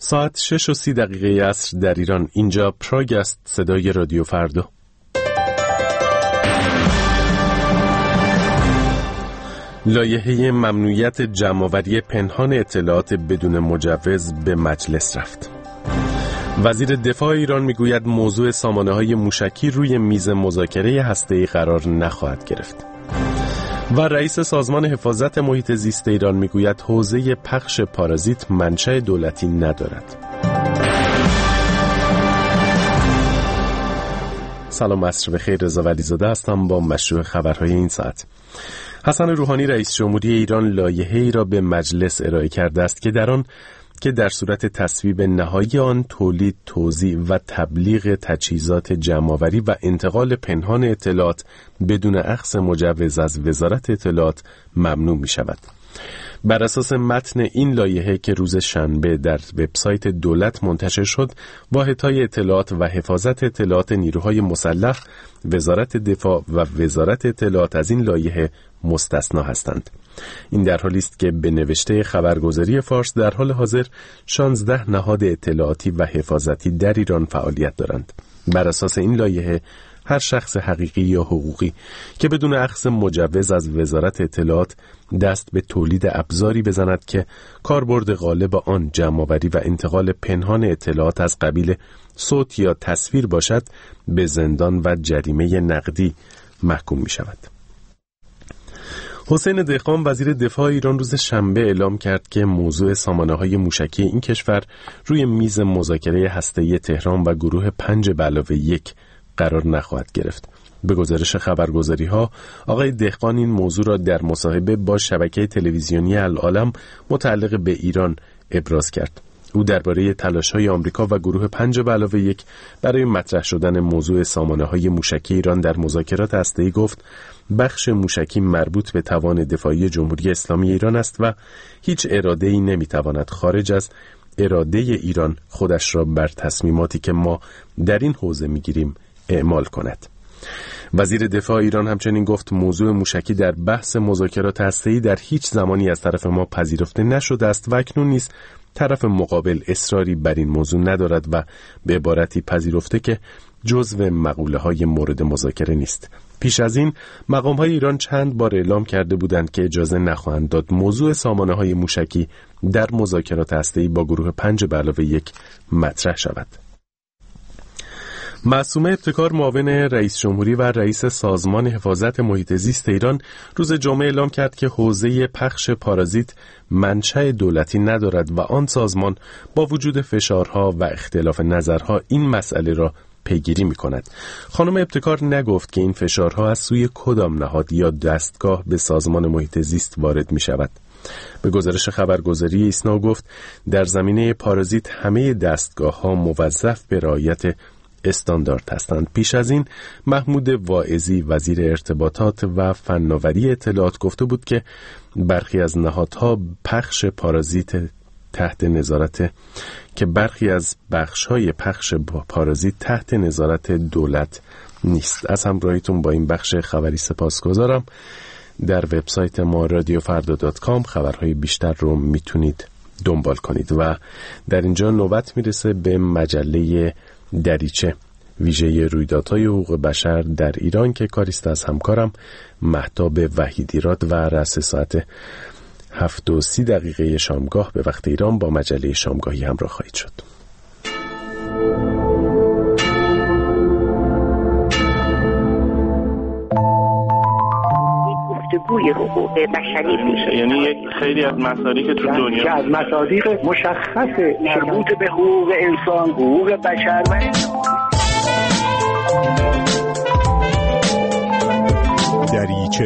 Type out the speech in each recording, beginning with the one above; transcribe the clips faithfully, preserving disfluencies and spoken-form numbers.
ساعت شش و سی دقیقه عصر در ایران. اینجا پراگ است، صدای رادیو فردا. لایحه ممنوعیت جمع‌آوری پنهان اطلاعات بدون مجوز به مجلس رفت. وزیر دفاع ایران میگوید موضوع سامانه‌های موشکی روی میز مذاکره هسته‌ای قرار نخواهد گرفت. و رئیس سازمان حفاظت محیط زیست ایران میگوید حوزه پخش پارازیت منشأ دولتی ندارد. سلام، عصر بخیر. رضا ولیزاده هستم با مشروع خبرهای این ساعت. حسن روحانی رئیس جمهوری ایران لایحه‌ای را به مجلس ارائه کرده است که در آن که در صورت تصویب نهایی آن تولید، توزیع و تبلیغ تجهیزات جمع‌آوری و انتقال پنهان اطلاعات بدون اخذ مجوز از وزارت اطلاعات ممنوع می شود. بر اساس متن این لایحه که روز شنبه در وبسایت دولت منتشر شد، واحدهای اطلاعات و حفاظت اطلاعات نیروهای مسلح، وزارت دفاع و وزارت اطلاعات از این لایحه مستثنا هستند. این در حالی است که به نوشته خبرگزاری فارس در حال حاضر شانزده نهاد اطلاعاتی و حفاظتی در ایران فعالیت دارند. بر اساس این لایحه هر شخص حقیقی یا حقوقی که بدون اخذ مجوز از وزارت اطلاعات دست به تولید ابزاری بزند که کاربرد غالب آن جمع‌آوری و انتقال پنهان اطلاعات از قبیل صوت یا تصویر باشد، به زندان و جریمه نقدی محکوم می شود. حسین دهقان وزیر دفاع ایران روز شنبه اعلام کرد که موضوع سامانه‌های موشکی این کشور روی میز مذاکره هسته‌ای تهران و گروه پنج به علاوه یک قرار نخواهد گرفت. به گزارش خبرگزاری‌ها، آقای دهقان این موضوع را در مصاحبه با شبکه تلویزیونی العالم متعلق به ایران ابراز کرد. او درباره تلاش‌های آمریکا و گروه پنج به علاوه یک برای مطرح شدن موضوع سامانه‌های موشکی ایران در مذاکرات هسته‌ای گفت: بخش موشکی مربوط به توان دفاعی جمهوری اسلامی ایران است و هیچ اراده‌ای نمی‌تواند خارج از اراده ایران خودش را بر تصمیماتی که ما در این حوزه می‌گیریم اعمال کند. وزیر دفاع ایران همچنین گفت موضوع موشکی در بحث مذاکرات هسته‌ای در هیچ زمانی از طرف ما پذیرفته نشده است و اکنون نیز طرف مقابل اصراری بر این موضوع ندارد و به عبارتی پذیرفته که جزو مقوله‌های مورد مذاکره نیست. پیش از این مقام‌های ایران چند بار اعلام کرده بودند که اجازه نخواهند داد موضوع سامانه‌های موشکی در مذاکرات هسته‌ای با گروه پنج به علاوه یک مطرح شود. معصومه ابتکار معاون رئیس جمهوری و رئیس سازمان حفاظت محیط زیست ایران روز جمعه اعلام کرد که حوزه پخش پارازیت منشأ دولتی ندارد و آن سازمان با وجود فشارها و اختلاف نظرها این مسئله را پیگیری می کند. خانم ابتکار نگفت که این فشارها از سوی کدام نهاد یا دستگاه به سازمان محیط زیست وارد می شود. به گزارش خبرگزاری ایسنا گفت در زمینه پارازیت همه دستگاه ها موظف به رعایت استاندارد هستند. پیش از این محمود واعظی وزیر ارتباطات و فناوری اطلاعات گفته بود که برخی از نهادها پخش پارازیت تحت نظارت که برخی از بخش‌های پخش پارازیت تحت نظارت دولت نیست. از همراهیتون با این بخش خبری سپاسگزارم. در وبسایت ما رادیو فردا دات کام خبرهای بیشتر رو میتونید دنبال کنید و در اینجا نوبت میرسه به مجله دریچه، ویژه رویدادهای حقوق بشر در ایران که کاریست از همکارم مهتاب وحیدیراد و رأس ساعت هفت و سی دقیقه شامگاه به وقت ایران با مجله شامگاهی همراه خواهید شد. گفتگوی حقوق بشری میشه، یعنی یک خیلی از مصادیق تو دنیا که از مصادیق مشخص مربوط به حقوق انسان، حقوق بشر و دریچه.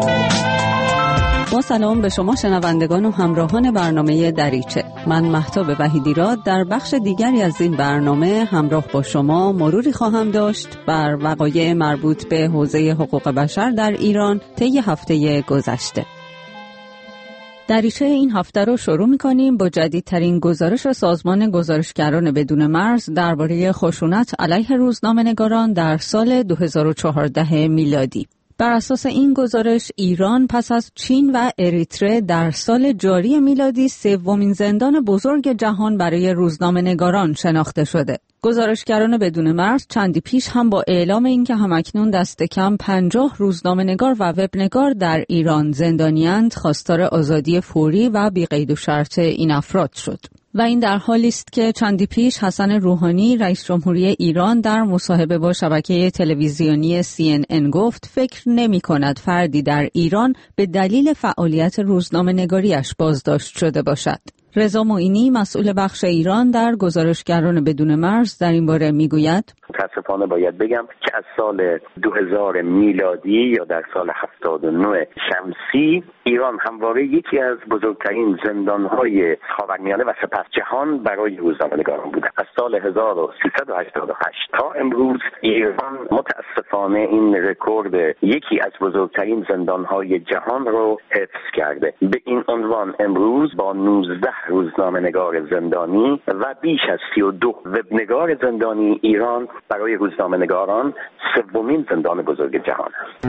با سلام به شما شنوندگان و همراهان برنامه دریچه. من مهتاب وحیدیراد در بخش دیگری از این برنامه همراه با شما مروری خواهم داشت بر وقایع مربوط به حوزه حقوق بشر در ایران طی هفته گذشته. دریچه این هفته رو شروع می‌کنیم با جدیدترین گزارش سازمان گزارشگران بدون مرز درباره خشونت علیه روزنامه‌نگاران در سال دو هزار و چهارده میلادی. بر اساس این گزارش ایران پس از چین و اریتره در سال جاری میلادی سومین زندان بزرگ جهان برای روزنامه‌نگاران شناخته شده. گزارشگران بدون مرز چندی پیش هم با اعلام اینکه همکنون دست کم پنجاه روزنامه‌نگار و وبنگار در ایران زندانی‌اند، خواستار آزادی فوری و بی قید و شرط این افراد شد. و این در حالی است که چندی پیش حسن روحانی رئیس جمهوری ایران در مصاحبه با شبکه تلویزیونی سی ان ان گفت فکر نمی‌کند فردی در ایران به دلیل فعالیت روزنامه‌نگاری‌اش بازداشت شده باشد. رضا معینی مسئول بخش ایران در گزارشگران بدون مرز در این باره میگوید متاسفانه باید بگم که از سال دو هزار میلادی یا در سال هفتاد و نه شمسی ایران همواره یکی از بزرگترین زندان‌های خاورمیانه و سپس جهان برای روزنامه‌نگاران بوده. از سال هزار و سیصد و هشتاد و هشت تا امروز ایران متاسفانه این رکورد یکی از بزرگترین زندان‌های جهان رو حفظ کرده. به این عنوان امروز با نوزده روزنامه‌نگار زندانی و بیش از سی و دو وبنگار زندانی ایران برای روزنامه‌نگاران سومین زندان بزرگ جهان است.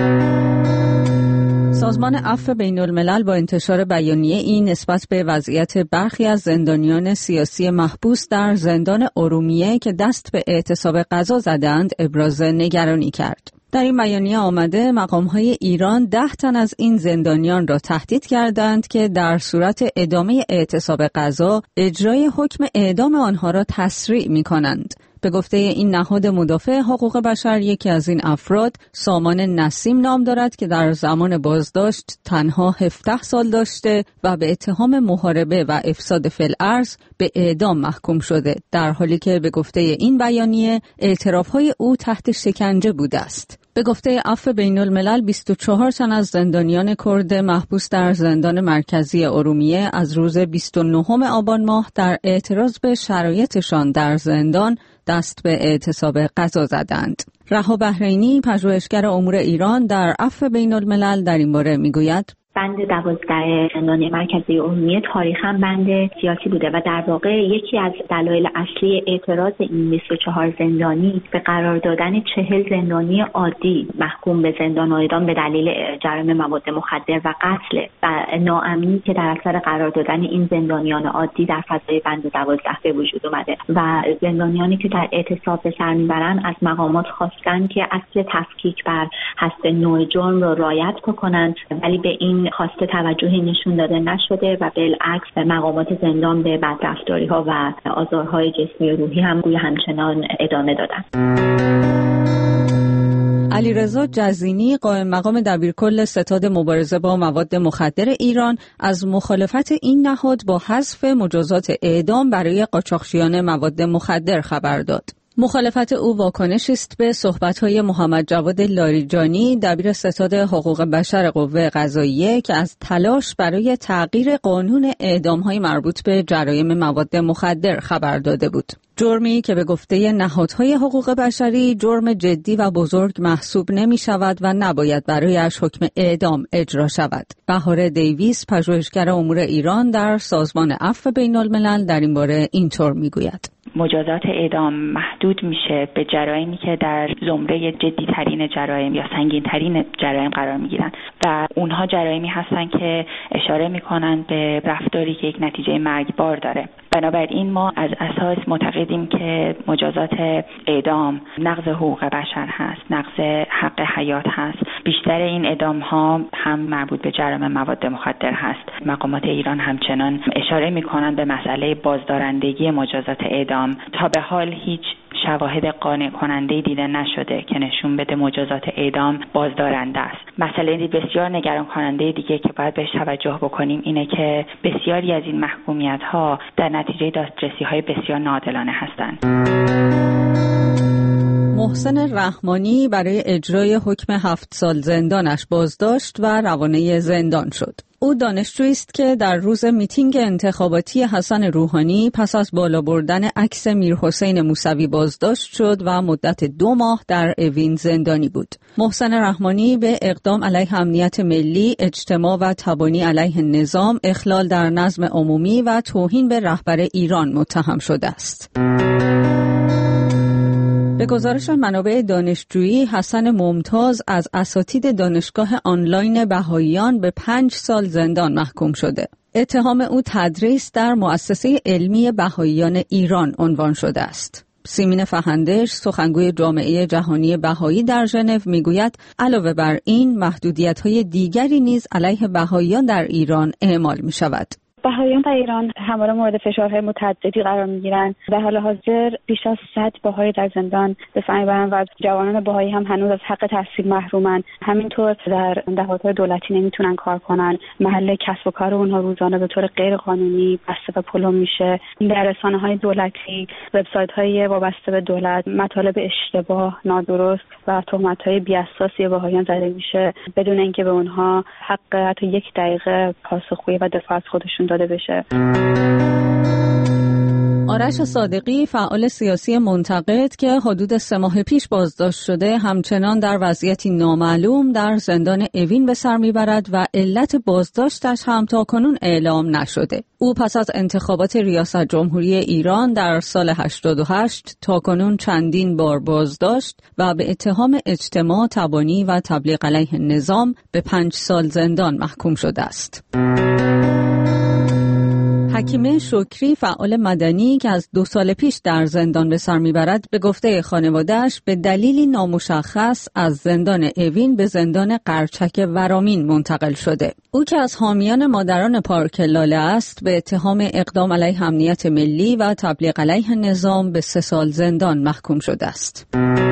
سازمان عفو بین الملل با انتشار بیانیه این نسبت به وضعیت برخی از زندانیان سیاسی محبوس در زندان ارومیه که دست به اعتصاب غذا زدند ابراز نگرانی کرد. در این بیانیه آمده مقام‌های ایران ده تن از این زندانیان را تهدید کردند که در صورت ادامه اعتصاب غذا اجرای حکم اعدام آنها را تسریع می‌کنند. به گفته این نهاد مدافع حقوق بشر یکی از این افراد سامان نسیم نام دارد که در زمان بازداشت تنها هفده سال داشته و به اتهام محاربه و افساد فی الارض به اعدام محکوم شده، در حالی که به گفته این بیانیه اعتراف‌های او تحت شکنجه بوده است. به گفته عفو بین الملل بیست و چهار تن از زندانیان کرد محبوس در زندان مرکزی ارومیه از روز بیست و نهم آبان ماه در اعتراض به شرایطشان در زندان دست به اعتصاب غذا زدند. رها بحرینی پژوهشگر امور ایران در عفو بین الملل در این باره میگوید بند دوازده زندان مرکزی ارومیه تاریخاً بند سیاسی بوده و در واقع یکی از دلایل اصلی اعتراض این بیست و چهار زندانی به قرار دادن چهل زندانی عادی محکوم به زندان و اعدام به دلیل جرایم مواد مخدر و قتل و ناامنی که در اثر قرار دادن این زندانیان عادی در فضای بند دوازده به وجود اومده و زندانیانی که در اعتصاب به سر میبرن از مقامات خواستن که اصل تفکیک بر حسب نوع جرم را رعایت بکنن، ولی به این خواسته توجهی نشون داده نشده و بالعکس مقامات زندان به بدرفتاری‌ها و آزارهای جسمی و روحی هم گویا همچنان ادامه دادن. علیرضا جزینی قائم مقام دبیرکل ستاد مبارزه با مواد مخدر ایران از مخالفت این نهاد با حذف مجازات اعدام برای قاچاقچیان مواد مخدر خبر داد. مخالفت او واکنشی است به صحبت‌های محمد جواد لاریجانی دبیر ستاد حقوق بشر قوه قضاییه که از تلاش برای تغییر قانون اعدام‌های مربوط به جرایم مواد مخدر خبر داده بود. جرمی که به گفته نهادهای حقوق بشری جرم جدی و بزرگ محسوب نمی شود و نباید برایش حکم اعدام اجرا شود. بهار دیویس پژوهشگر امور ایران در سازمان عفو بین الملل در این باره اینطور می گوید. مجازات اعدام محدود میشه به جرایمی که در زمره جدی‌ترین جرایم یا سنگین‌ترین جرایم قرار میگیرن و اونها جرایمی هستن که اشاره میکنن به رفتاری که یک نتیجه مرگبار داره. بنابراین ما از اساس معتقدیم که مجازات اعدام نقض حقوق بشر هست، نقض حق حیات هست. بیشتر این اعدام ها هم مربوط به جرایم مواد مخدر هست. مقامات ایران همچنان اشاره میکنن به مسئله بازدارندگی مجازات اعدام. تا به حال هیچ شواهد قانع کننده دیده نشده که نشون بده مجازات اعدام بازدارنده است. مسئله بسیار نگران کننده دیگه که باید بهش توجه بکنیم اینه که بسیاری از این محکومیت ها در نتیجه دادرسی های بسیار ناعادلانه هستند. محسن رحمانی برای اجرای حکم هفت سال زندانش بازداشت و روانه زندان شد. او دانشجویی است که در روز میتینگ انتخاباتی حسن روحانی پس از بالا بردن عکس میرحسین موسوی بازداشت شد و مدت دو ماه در اوین زندانی بود. محسن رحمانی به اقدام علیه امنیت ملی، اجتماع و تبانی علیه نظام، اخلال در نظم عمومی و توهین به رهبر ایران متهم شده است. به گزارش منابع دانشجویی، حسن ممتاز از اساتید دانشگاه آنلاین بهائیان به پنج سال زندان محکوم شده. اتهام او تدریس در مؤسسه علمی بهائیان ایران عنوان شده است. سیمین فهندش، سخنگوی جامعه جهانی بهایی در ژنو، میگوید علاوه بر این محدودیت‌های دیگری نیز علیه بهائیان در ایران اعمال می‌شود. بهائیان در ایران همواره مورد فشارهای متعددی قرار میگیرند. در حال حاضر بیش از صد بهایی در زندان به سر میبرند و جوانان بهایی هم هنوز از حق تحصیل محرومند. همینطور در دفاتر دولتی نمیتونن کار کنن. محل کسب و کار اونها روزانه به طور غیر قانونی بسته و پلم میشه. در رسانه‌های دولتی، وبسایت‌های وابسته به دولت مطالب اشتباه، نادرست و تهمت‌های بی‌اساسی بهائیان زده میشه بدون اینکه به اونها حق حتی یک دقیقه پاسخگویی و دفاع از خودشون داده بشه. آرش صادقی، فعال سیاسی منتقد که حدود سه ماه پیش بازداشت شده، همچنان در وضعیتی نامعلوم در زندان اوین به سر میبرد و علت بازداشتش هم تاکنون اعلام نشده. او پس از انتخابات ریاست جمهوری ایران در سال هشتاد و هشت تاکنون چندین بار بازداشت و به اتهام اجتماع تبانی و تبلیغ علیه نظام به پنج سال زندان محکوم شده است. حکیمه شکری، فعال مدنی که از دو سال پیش در زندان به سر میبرد، به گفته خانواده‌اش به دلیلی نامشخص از زندان اوین به زندان قرچک ورامین منتقل شده. او که از حامیان مادران پارک لاله است، به اتهام اقدام علیه امنیت ملی و تبلیغ علیه نظام به سه سال زندان محکوم شده است.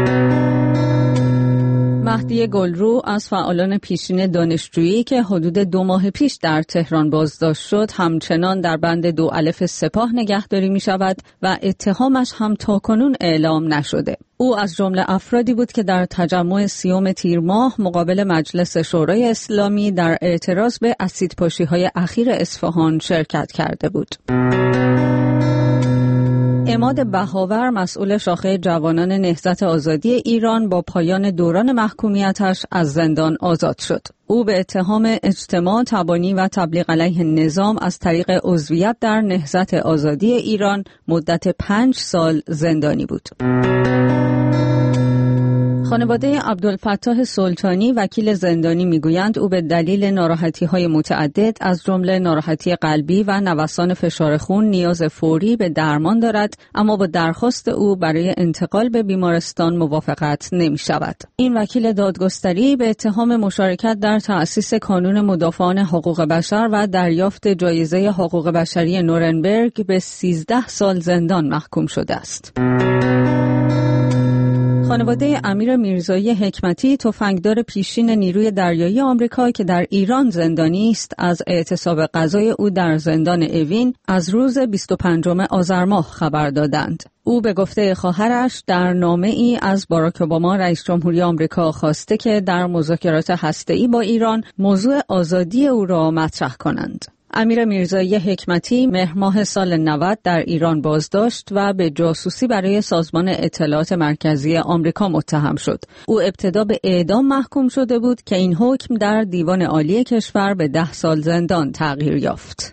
مهدی گلرو از فعالان پیشین دانشجویی که حدود دو ماه پیش در تهران بازداشت شد، همچنان در بند دو الف سپاه نگهداری می شود و اتهامش هم تاکنون اعلام نشده. او از جمله افرادی بود که در تجمع سیوم تیر ماه مقابل مجلس شورای اسلامی در اعتراض به اسیدپاشی‌های اخیر اصفهان شرکت کرده بود. عماد بهاور، مسئول شاخه جوانان نهضت آزادی ایران، با پایان دوران محکومیتش از زندان آزاد شد. او به اتهام اجتماع تبانی و تبلیغ علیه نظام از طریق عضویت در نهضت آزادی ایران مدت پنج سال زندانی بود. خانواده عبدالفتاح سلطانی، وکیل زندانی، میگویند او به دلیل ناراحتی‌های متعدد از جمله ناراحتی قلبی و نوسان فشار خون نیاز فوری به درمان دارد، اما با درخواست او برای انتقال به بیمارستان موافقت نمی‌شود. این وکیل دادگستری به اتهام مشارکت در تأسیس کانون مدافعان حقوق بشر و دریافت جایزه حقوق بشری نورنبرگ به سیزده سال زندان محکوم شده است. خانواده امیر میرزایی حکمتی، تفنگدار پیشین نیروی دریایی آمریکا که در ایران زندانی است، از اعتصاب قضای او در زندان اوین از روز بیست و پنجم آذر ماه خبر دادند. او به گفته خواهرش در نامه‌ای از باراک اوباما رئیس جمهوری آمریکا خواسته که در مذاکرات هسته‌ای با ایران موضوع آزادی او را مطرح کنند. امیر میرزایی حکمتی مهر ماه سال نود در ایران بازداشت و به جاسوسی برای سازمان اطلاعات مرکزی آمریکا متهم شد. او ابتدا به اعدام محکوم شده بود که این حکم در دیوان عالی کشور به ده سال زندان تغییر یافت.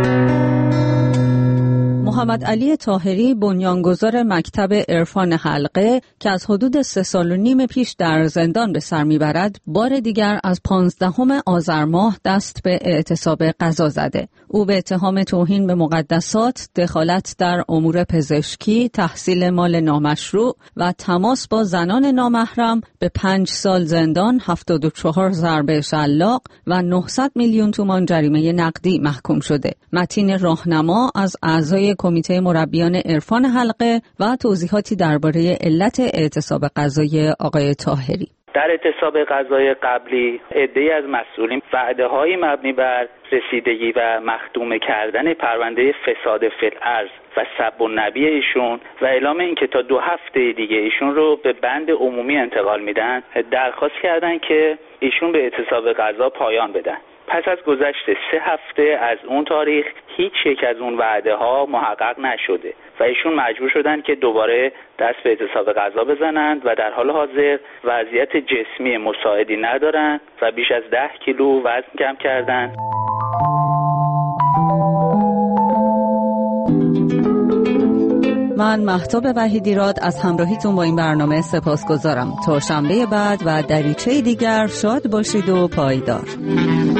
محمد علی طاهری، بنیانگذار مکتب عرفان حلقه که از حدود سه سال و نیم پیش در زندان به سر میبرد، بار دیگر از پانزدهم آذر ماه دست به اعتصاب قضا زده. او به اتهام توهین به مقدسات، دخالت در امور پزشکی، تحصیل مال نامشروع و تماس با زنان نامحرم به پنج سال زندان، هفتاد و چهار ضربه شلاق و نهصد میلیون تومان جریمه نقدی محکوم شده. متین راهنما از اعضای کمیته مربیان عرفان حلقه و توضیحاتی درباره علت اعتصاب قضایی آقای طاهری. در اعتصاب قضای قبلی عده‌ای از مسئولین وعده‌های مبنی بر رسیدگی و مختوم کردن پرونده فساد فی الارض و سب النبی ایشون و اعلام اینکه تا دو هفته دیگه ایشون رو به بند عمومی انتقال میدن، درخواست کردن که ایشون به اعتصاب قضا پایان بدن. پس از گذشت سه هفته از اون تاریخ هیچ یک از اون وعده ها محقق نشده و ایشون مجبور شدن که دوباره دست به اعتصاب قضا بزنند و در حال حاضر وضعیت جسمی مساعدی ندارن و بیش از ده کیلو وزن کم کردن. من مهتاب وحیدیراد از همراهیتون با این برنامه سپاسگزارم. تا شنبه بعد و دریچه دیگر شاد باشید و پایدار.